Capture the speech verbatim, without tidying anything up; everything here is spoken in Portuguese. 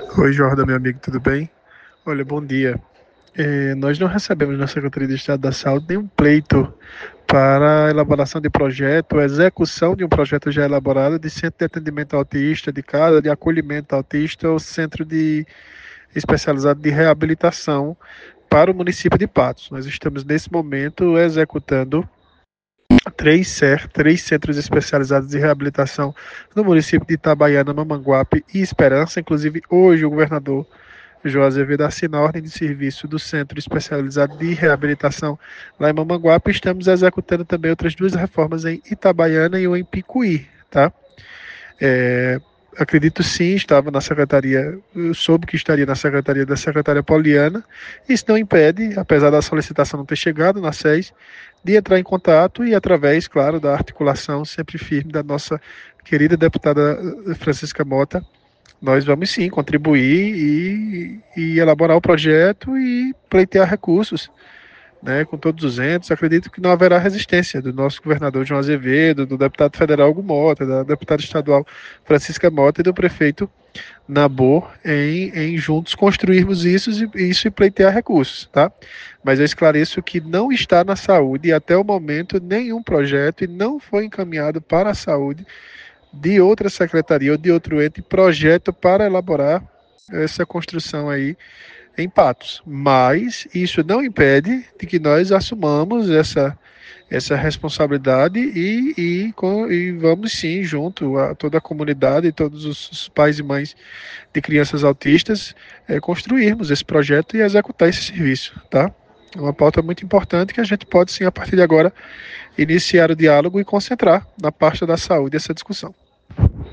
Oi, Jordan, meu amigo, tudo bem? Olha, bom dia. Eh, nós não recebemos na Secretaria de Estado da Saúde nenhum pleito para a elaboração de projeto, a execução de um projeto já elaborado de centro de atendimento autista, de casa de acolhimento autista ou centro de especializado de reabilitação para o município de Patos. Nós estamos, nesse momento, executando três, cer- três centros especializados de reabilitação no município de Itabaiana, Mamanguape e Esperança. Inclusive, hoje o governador João Azevedo assina a ordem de serviço do Centro Especializado de Reabilitação lá em Mamanguape. Estamos executando também outras duas reformas em Itabaiana e uma em Picuí, tá? É, acredito sim, estava na secretaria, eu soube que estaria na secretaria da secretária Poliana. Isso não impede, apesar da solicitação não ter chegado na SES, de entrar em contato e através, claro, da articulação sempre firme da nossa querida deputada Francisca Mota, nós vamos sim contribuir e, e elaborar o projeto e pleitear recursos, né, com todos os entes. Acredito que não haverá resistência do nosso governador João Azevedo, do deputado federal Hugo Mota, da deputada estadual Francisca Mota e do prefeito Nabor em, em juntos construirmos isso, isso e pleitear recursos, tá? Mas eu esclareço que não está na saúde e até o momento nenhum projeto e não foi encaminhado para a saúde de outra secretaria ou de outro ente projeto para elaborar essa construção aí em Patos. Mas isso não impede de que nós assumamos essa, essa responsabilidade e, e, e vamos sim, junto a toda a comunidade e todos os pais e mães de crianças autistas, é, construirmos esse projeto e executar esse serviço, tá? É uma pauta muito importante que a gente pode sim, a partir de agora, iniciar o diálogo e concentrar na parte da saúde essa discussão.